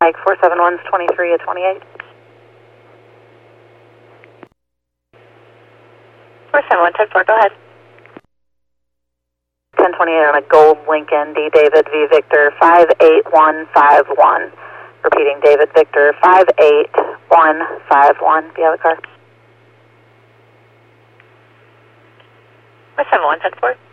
Mike 471's 23 at 28. 471-10-4, go ahead. 1028 on a gold Lincoln, D. David V. Victor 58151. Repeating, David Victor 58151. Do you have a car? 471-10-4.